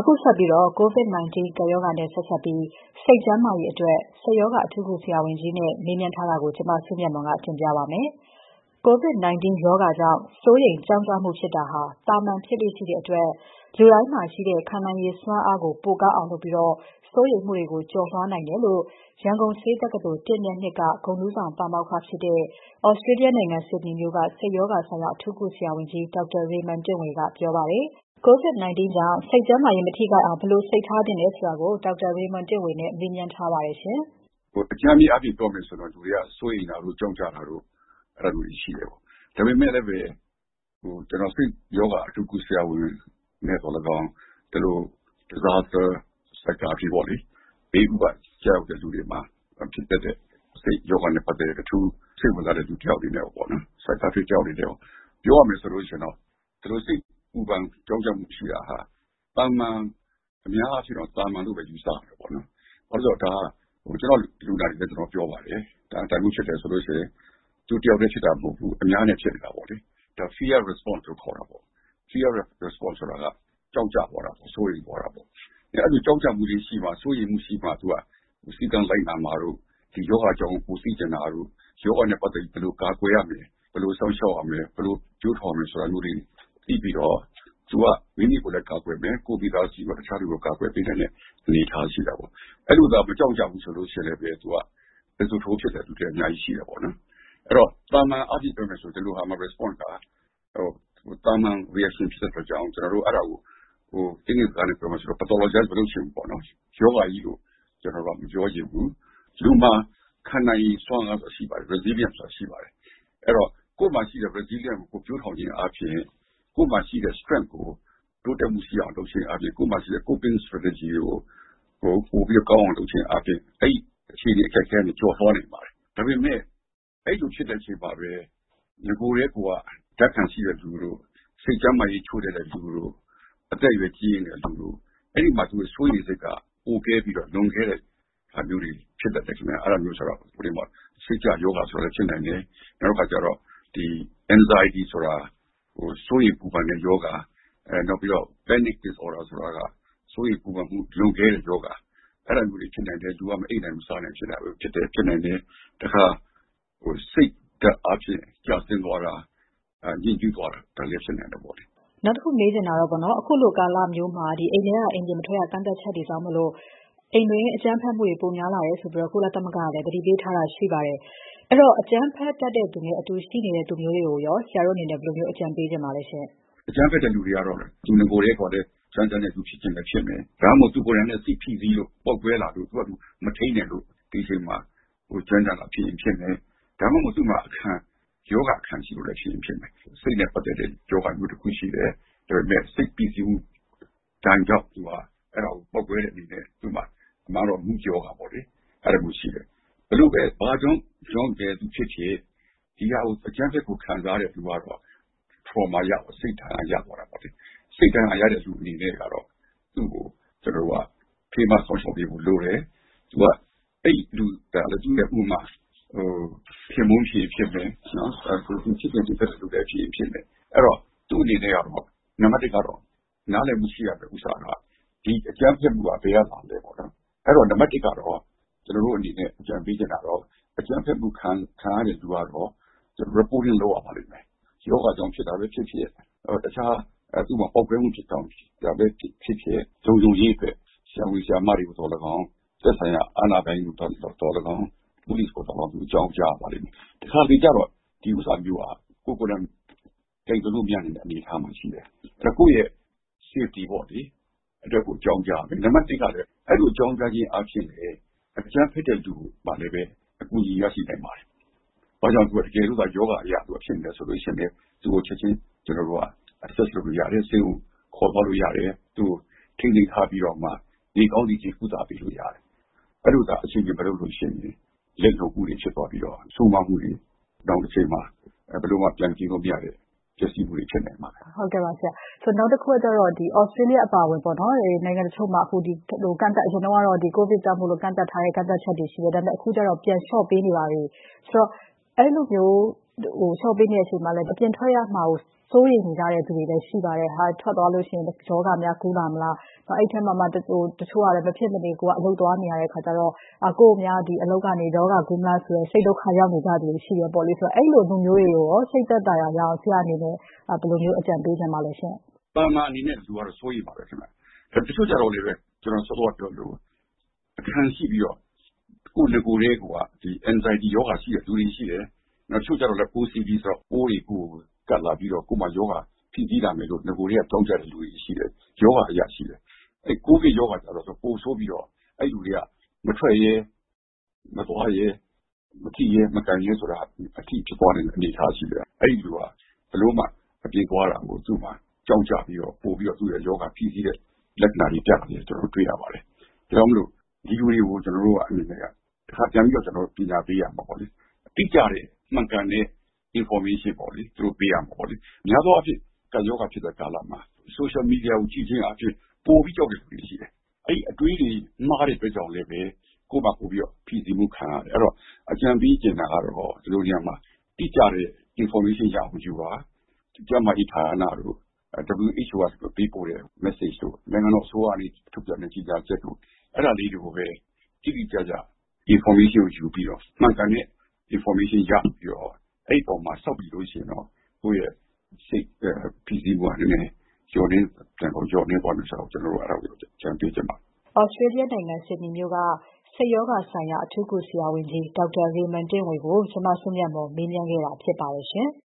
အခုဆက်ပြီးတော့ COVID-19 ကပ်ရောဂါနဲ့ဆက်စပ်ပြီးစိတ်ကျန်းမာရေးအတွက်စိတ်ရောဂါအထူးကုဆရာဝန်ကြီးနဲ့မေးမြန်းထားတာကိုကျွန်မစုမြတ်မွန်ကတင်ပြပါမယ်။ COVID-19 ရောဂါကြောင့်စိုးရိမ်ကြောင့်ကြမှုဖြစ်တာဟာတာမန်ဖြစ်လေ့ရှိတဲ့အတွက်လူတိုင်းမှာရှိတဲ့ခံနိုင်ရည်စွမ်းအားကိုပိုကောင်းအောင်လုပ်ပြီးစိုးရိမ်မှုတွေကိုကျော်လွှားနိုင်တယ်လို့ရန်ကုန်ဆေးတက္ကသိုလ်1နဲ့2ကဂုဏ်ထူးဆောင်ပါမောက္ခဖြစ်တဲ့ Australia နိုင်ငံ Sydney မြို့ကစိတ်ရောဂါဆိုင်ရာအထူးကုဆရာဝန်ကြီး Dr. Raymond တင့်ဝေကပြောပါတယ်။ COVID-19 ကြောင့်စိတ်ကျန်းမာရေးမထိခိုက်အောင်ဘယ်လိုစိတ်ထားသင့်တယ်ဆိုတာကို Dr. Raymond တင့်ဝေနဲ့မေးမြန်းထားပါတယ်ရှင်။အကြမ်းအားဖြင့်ပြောမယ်ဆိုတော့လူတွေကစိုးရိမ်တာတို့ကြောက်ကြတာတို့အဲ့လိုမျိုးရှိတယ်ပေါ့။ဒါပေမဲ့လည်းပဲကျွန်တော်စိတ်ယောဂအထူးကုဆရာဝန်နဲ့တော့လည်းကောင်းဒီလို disaster psychiatry ပေါ့လေဘေးဥပကြောက်တဲ့လူတွေမှာဖြစ်တဲ့စိတ်ယောဂနဲ့ပတ်သက်တဲ့အထူးစိတ်ဝင်စားတဲ့လူတယောက်တွေနဲ့ပေါ့နော် psychiatry ကြောက်နေတယ်ပြောရမယ်ဆိုလို့ရှိရင်တော့ဒီလိုစိတ်ဥပကြောက်ကြမှုရှိတာဟာတာမန်အများအားဖြင့်တော့တာမန်လို့ပဲယူဆရတယ်ပေါ့နော်။ဘာလို့လဲဆိုတော့ဒါကျွန်တော်လူနာတွေလည်းကျွန်တော်ပြောပါတယ်ဒါတိုင်မှုဖြစ်တယ်ဆိုလို့ရှိရင်သူတယောက်တည်းဖြစ်တာမဟုတ်ဘူးအများနဲ့ဖြစ်နေတာပေါ့လေဒါ fear response လို့ခေါ်တာပေါ့ fear response ဆိုတာကကြောက်ကြသွားတာပေါ့စိုးရိမ်သွားတာပေါ့အဲ့ဒီကြောက်ကြမှုတွေရှိမှစိုးရိမ်မှုရှိမှသူကစီကံလိုက်နာမှာတို့ဒီယောဂကြောင့်ကိုသိကျင်တာတို့ယောဂနဲ့ပတ်သက်ပြီးဘယ်လိုကာကွယ်ရမလဲဘယ်လိုစောင့်ရှောက်ရမလဲဘယ်လိုကြိုးထောင်မလဲဆိုတာမျိုးတွေသိပြီးတော့သူကမိမိကိုယ်လည်းကာကွယ်မယ်ကိုယ်ပြီးသားရှိတော့တခြားတွေကိုကာကွယ်ပေးနိုင်တဲ့အနေအထားရှိတာပေါ့အဲ့လိုသာမကြောက်ကြဘူးဆိုလို့ရှိရင်လည်းပဲသူကလက်စုထိုးဖြစ်တဲ့သူတွေအများကြီးရှိတယ်ပေါ့နော်အဲ့တော့တာမန်အဖြစ်ပြောမယ်ဆိုဒီလိုဟာမှာ response ကတာမန် reaction ဖြစ်တဲ့ကြောင့်ကျွန်တော်တို့အဲ့ဒါကိုတင်းနေကြတယ်ပြောမှဆိုတော့ pathologize မလုပ်ချင်ဘူးပေါ့နော်ယောဂကြီးကိုကျွန်တော်တို့မပြောချင်ဘူးလူမှာခံနိုင်ရည်စွမ်းအားရှိပါတယ် resilience ဆိုတာရှိပါတယ်အဲ့တော့ကိုယ်မှာရှိတဲ့ resilience ကိုပြောထောင်ခြင်းအပြင်ကိုယ်မှာရှိတဲ့ strength ကိုတိုးတက်မှုရှိအောင်လုပ်ခြင်းအပြင်ကိုယ်မှာရှိတဲ့ coping strategy ကိုပိုပြီးကောင်းအောင်လုပ်ခြင်းအပြင်အဲ့အခြေအနေအခက်အခဲတွေကျော်လွှားနိုင်ပါတယ်ဒါပေမဲ့အဲ့လိုဖြစ်တဲ့အချိန်မှာပဲငကိုယ်ရဲ့ကိုယ်ကဓာတ်ခံရှိတဲ့လူတို့စိတ်ကြမ်းမာရေးချိုးတဲ့လူတို့အသက်အရွယ်ကြီးနေတဲ့လူတို့အဲ့ဒီမှာသူစိုးရိမ်စိတ်ကပိုကဲပြီးတော့လွန်ခဲ့တဲ့ဟာမျိုးတွေဖြစ်တဲ့ခင်ဗျာအဲ့လိုမျိုးဆိုတော့ဒီမှာစိတ်ကြယောဂဆိုတော့ဖြစ်နိုင်တယ်နောက်တစ်ခါကျတော့ဒီ anxiety ဆိုတာစိုးရိမ်ပူပန်တဲ့ယောဂနောက်ပြီးတော့ panic disorder ဆိုတာကစိုးရိမ်ပူပန်မှုလွန်ခဲ့တဲ့ယောဂအဲ့လိုမျိုးတွေဖြစ်နိုင်တယ်လူကမအိပ်နိုင်မစားနိုင်ဖြစ်နိုင်တယ်တခါစိတ်ဓာတ်အဖြစ်ကျဆင်းသွားတာညစ်ကြေးသွားတာဒါလည်းဖြစ်နိုင်တယ်ပေါ့လေနောက်တစ်ခုမေးချင်တာတော့ဗောနော်အခုလိုကာလမျိုးမှာဒီအိမ်ထဲကအင်ဂျင်မထွက်ရကန့်သက်ချက်တွေကြောင့်မလို့အိမ်တွင်းအကြမ်းဖက်မှုတွေပိုများလာတယ်ဆိုပြီးတော့ကုလသမဂ္ဂကလည်းတတိပေးထားတာရှိပါတယ်အဲ့တော့အကြမ်းဖက်တတ်တဲ့သူနဲ့အတူရှိနေတဲ့သူမျိုးတွေကိုရောဆရာတို့အနေနဲ့ဘယ်လိုမျိုးအကြံပေးချင်ပါလဲရှင်အကြမ်းဖက်တဲ့လူတွေကတော့သူငကိုယ်ရဲ့ခေါ်တဲ့စမ်းစမ်းတဲ့သူဖြစ်ခြင်းလည်းဖြစ်မယ်ဒါမှမဟုတ်သူကိုယ်တိုင်နဲ့စိတ်ဖိစီးလို့ပောက်ကွဲလာလို့သူကမထိန်နဲ့လို့ဒီချိန်မှာကျွမ်းကြတာဖြစ်ရင်ဖြစ်မယ်ဒါမှမဟုတ်သူမှာယောဂခံရှိလို့လည်းဖြစ်ရင်ဖြစ်မယ်စိတ်နဲ့ပတ်သက်တဲ့ယောဂမျိုးတစ်ခုရှိတယ်ဒါပေမဲ့စိတ်ဖိစီးမှုတန်ကြောင့်သူကအဲ့ဒါကိုပောက်ကွဲတဲ့အနေနဲ့သူမှာအမှန်တော့မှုယောဂပေါ့လေအဲ့ဒါမျိုးရှိတယ်ဘလို့ပဲဘာကြောင့်တဲ့သူဖြစ်ဖြစ်ဒီဟာကိုအကြမ်းဖက်ကိုခံစားတဲ့သူကတော့trauma ရစိတ်ဓာတ်ရသွားတာပေါ့လေစိတ်ဓာတ်ရတဲ့လူအနေနဲ့ကတော့သူ့ကိုကျွန်တော်တို့ကဖေးမဆောင်ရှောက်ပေးဖို့လိုတယ်သူကအဲ့လူတာလည်းသူ့ရဲ့ဥမာဖြစ်မုန်းဖြစ်မယ်နော်သူဖြစ်တဲ့လူတွေဖြစ်မယ်အဲ့တော့သူ့အနေနဲ့ကတော့နံပါတ်1ကတော့နားလည်မှုရှိရတဲ့ဥစ္စာကဒီအကြမ်းဖက်မှုကဘယ်ရလာလဲပေါ့နော်အဲ့တော့နံပါတ်1ကတော့ကျွန်တော်တို့အနေနဲ့အကြံပေးချင်တာတော့အကြမ်းဖက်မှုခံရတဲ့လူကတော့ reporting လုပ်ရပါလိမ့်မယ်ယောဂကြောင့်ဖြစ်တာပဲဖြစ်တခြားသူ့မှာပောက်ကွဲမှုဖြစ်တော့ဒါပဲဖြစ်ဂျုံရေးအတွက်ဆရာဝန်ဆရာမတွေကိုတော့၎င်းသက်ဆိုင်ရာအာဏာပိုင်တွေတော့၎င်း police ကိုတော့အကြောင်းကြားပါလိမ့်မယ်တခါလေကြတော့ဒီဥစ္စာမျိုးကကိုယ်တိုင်တိတ်လို့မြန်နေတဲ့အနေအထားမှာရှိတယ်အဲ့ကိုယ့်ရဲ့ safety ပေါ့လေအတွက်ကိုအကြောင်းကြားမယ်နံပါတ်1ကလည်းအဲ့လိုအကြောင်းကြားခြင်းအဖြစ်လေအကြမ်းဖက်တဲ့လူပါလည်းပဲအကူအညီရရှိနိုင်ပါတယ်ဘာကြောင့်သူကတကယ်လို့သာယောဂအရာသူဖြစ်နေတယ်ဆိုလို့ရှိရင်သူ့ကိုချက်ချင်းကျွန်တော်တို့က access လုပ်လို့ရတယ်ဆေးကိုခေါ်သွားလို့ရတယ်သူထိန်းသိမ်းထားပြီးတော့မှဒီကောင်းဒီကြီးကုသပေးလို့ရတယ်အဲ့လိုသာအချိန်ကြီးမလုပ်လို့ရှိရင်လက်လုံမှုတွေဖြစ်သွားပြီးတော့ဆိုးမမှုတွေတောင်းတစ်ချိန်မှာဘယ်လိုမှပြန်ကြည့်လို့မရတဲ့ပျက်စီးမှုတွေဖြစ်နိုင်မှာဟုတ်ကဲ့ပါဆရာဆိုနောက်တစ်ခုကတော့ဒီ Australia အပါအဝင်ပေါ့နော်နိုင်ငံတချို့မှာအခုဒီကန့်သက်အရင်တော့ဒီ COVID ကြောင့်မို့လို့ကန့်သက်ထားတဲ့ကန့်သက်ချက်တွေရှိတယ်ဒါပေမဲ့အခုကျတော့ပြန်လျှော့ပေးနေပါပြီဆိုတော့အဲ့လိုမျိုးလျှော့ပေးနေတဲ့အချိန်မှာလည်းအပြင်ထွက်ရမှာကိုစိုးရိမ်နေကြတဲ့သူတွေလည်းရှိပါတယ်။ထွက်သွားလို့ရှိရင်ရောဂါများကူးလာမလား။အဲ့ထဲမှာတချို့ကလည်းမဖြစ်မနေကိုယ်ကအလုပ်သွားနေရတဲ့အခါကျတော့ကိုယ့်များဒီအလုပ်ကနေရောဂါကူးမလားဆိုရင်စိတ်ဒုက္ခရောက်နေကြသူတွေရှိရပေါ့လေ။ဆိုတော့အဲ့လိုလူမျိုးတွေကိုရောစိတ်သက်သာရာရအောင်ဆရာအနေနဲ့ဘယ်လိုမျိုးအကြံပေးချင်ပါလဲရှင်။ပါမာအနေနဲ့လူကတော့စိုးရိမ်ပါတယ်ခင်ဗျ။တချို့ကြတော့လည်းပဲကျွန်တော်စောစောပြောလို့အခန်းရှိပြီးတော့ကိုယ်ငကိုယ်လေးကဒီ anxiety ယောဂါရှိတဲ့လူတွေရှိတယ်။နောက်ချို့ကြတော့လည်း OCD ဆိုတော့ပိုးတွေကိုကတ်လာပြီးတော့ကိုယ်မှာယောဂါဖြစ်ပြီးလာမယ်လို့ငကိုယ်လေးကတောင်းကြတဲ့လူတွေရှိတယ်။ယောဂါအရာရှိတယ်။အဲ့ကိုဗစ်ယောဂါကြတော့ပိုဆိုးပြီးတော့အဲ့လူတွေကမထွက်ရဲမသွားရဲမကြည့်ရဲမကန်ရဲဆိုတာအထိဖြစ်သွားတဲ့အနေအထားရှိတယ်။အဲ့ဒီလူကဘလို့မှအပြေးသွားတာကိုသူ့မှာကြောက်ကြပြီးတော့ပို့ပြီးတော့သူ့ရဲ့ယောဂါဖြစ်ပြီးတဲ့လက္ခဏာတွေပြတယ်ကျွန်တော်တွေ့ရပါတယ်။ဒါကြောင့်မလို့ဒီလူတွေကိုကျွန်တော်တို့ကအနေနဲ့တစ်ခါပြန်ပြီးတော့ကျွန်တော်ပညာပေးရမှာပေါ့လေ။တိကျတဲ့မှန်ကန်တဲ့ information ပေါ့လေသူတို့ပေးရမှာပေါ့လေ။များသောအားဖြင့်ကယောဂါဖြစ်တဲ့ကာလမှာ social media ကိုကြည့်ခြင်းအပြင်ပို့ပြီးကြောက်တဲ့လူတွေရှိတယ်။အဲ့ဒီအတွေးတွေမှားတဲ့အတွက်ကြောင့်လည်းပဲကိုယ်မှာပို့ပြီးတော့ဖြစ်စီမှုခံရတယ်။အဲ့တော့အကြံပေးချင်တာကတော့ဒီလိုနေရာမှာတိကျတဲ့ information ရအောင်ယူပါ။ကျမကြီးဌာနတို့WHO ကပေးပို့တဲ့ message တို့နိုင်ငံတော်အစိုးရအနေနဲ့ထုတ်ပြန်တဲ့ကြေညာချက်တို့အဲ့ဒါလေးတွေကိုပဲတိတိကျကျ information ကိုယူပြီးတော့မှန်ကန်တဲ့ information ရပြီးတော့အဲ့ဒီပုံမှာစောက်ပြီးလို့ရှိရင်တော့ကိုယ့်ရဲ့စိတ်ဖြစ်စီမှုအနေနဲ့ကျော်နေတယ်ကိုကျော်နေပါလို့ဆိုတော့ကျွန်တော်တို့အဲ့ဒါကိုကြံပေးချင်ပါဩစတြေးလျနိုင်ငံဆစ်ဒနီမြို့ကစိတ်ယောဂဆိုင်ရာအထူးကုဆရာဝန်ကြီးဒေါက်တာရေမန်တင့်ဝေကိုကျွန်မဆုမြတ်မော်မေးမြန်းခဲ့တာဖြစ်ပါတယ်ရှင်။